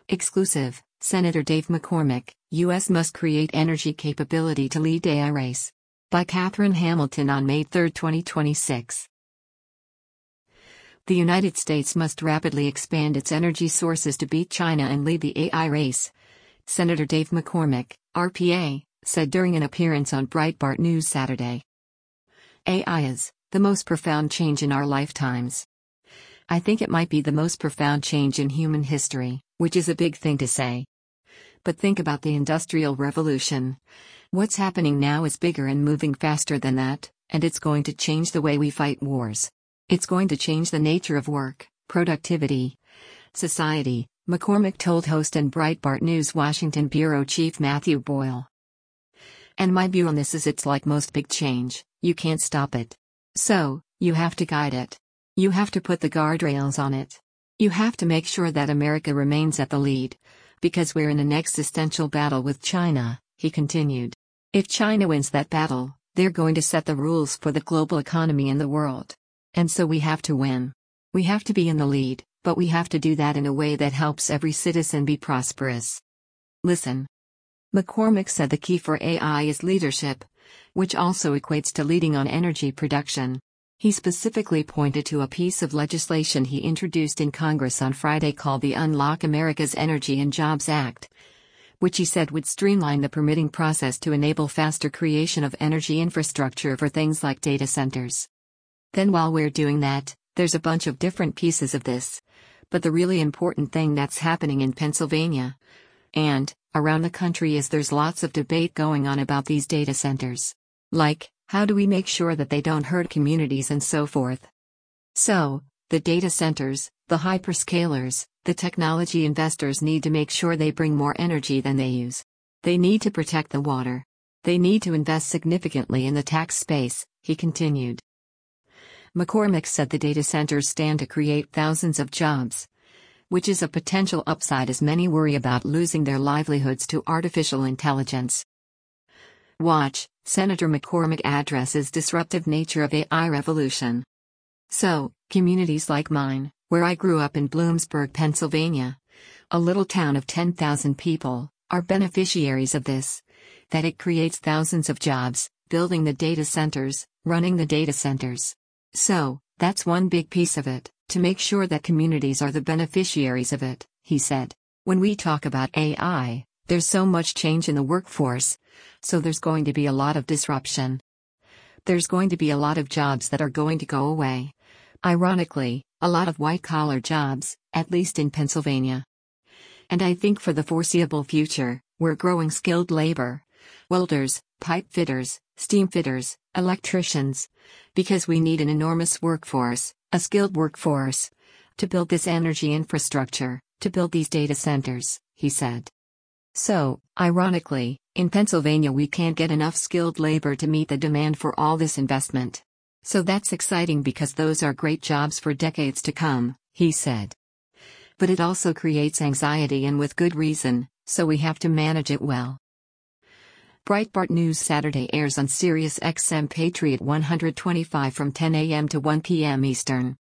Exclusive, Senator Dave McCormick, U.S. must create energy capability to lead AI race. By Catherine Hamilton on May 3, 2026. The United States must rapidly expand its energy sources to beat China and lead the AI race, Senator Dave McCormick, RPA, said during an appearance on Breitbart News Saturday. AI is the most profound change in our lifetimes. I think it might be the most profound change in human history, which is a big thing to say. But think about the Industrial Revolution. What's happening now is bigger and moving faster than that, and it's going to change the way we fight wars. It's going to change the nature of work, productivity, society, McCormick told host and Breitbart News Washington bureau chief Matthew Boyle. And my view on this is it's like most big change, you can't stop it. So, you have to guide it. You have to put the guardrails on it. You have to make sure that America remains at the lead. Because we're in an existential battle with China, he continued. If China wins that battle, they're going to set the rules for the global economy and the world. And so we have to win. We have to be in the lead, but we have to do that in a way that helps every citizen be prosperous. Listen. McCormick said the key for AI is leadership, which also equates to leading on energy production. He specifically pointed to a piece of legislation he introduced in Congress on Friday called the Unlock America's Energy and Jobs Act, which he said would streamline the permitting process to enable faster creation of energy infrastructure for things like data centers. Then while we're doing that, there's a bunch of different pieces of this. But the really important thing that's happening in Pennsylvania and around the country is there's lots of debate going on about these data centers. Like, how do we make sure that they don't hurt communities and so forth? So, the data centers, the hyperscalers, the technology investors need to make sure they bring more energy than they use. They need to protect the water. They need to invest significantly in the tax space, he continued. McCormick said the data centers stand to create thousands of jobs, which is a potential upside as many worry about losing their livelihoods to artificial intelligence. Watch, Senator McCormick addresses disruptive nature of AI revolution. So, communities like mine, where I grew up in Bloomsburg, Pennsylvania, a little town of 10,000 people, are beneficiaries of this. That it creates thousands of jobs, building the data centers, running the data centers. So, that's one big piece of it, to make sure that communities are the beneficiaries of it, he said. When we talk about AI, there's so much change in the workforce, so there's going to be a lot of disruption. There's going to be a lot of jobs that are going to go away. Ironically, a lot of white-collar jobs, at least in Pennsylvania. And I think for the foreseeable future, we're growing skilled labor. Welders, pipe fitters, steam fitters, electricians. Because we need an enormous workforce, a skilled workforce, to build this energy infrastructure, to build these data centers, he said. So, ironically, in Pennsylvania we can't get enough skilled labor to meet the demand for all this investment. So that's exciting because those are great jobs for decades to come, he said. But it also creates anxiety and with good reason, so we have to manage it well. Breitbart News Saturday airs on Sirius XM Patriot 125 from 10 a.m. to 1 p.m. Eastern.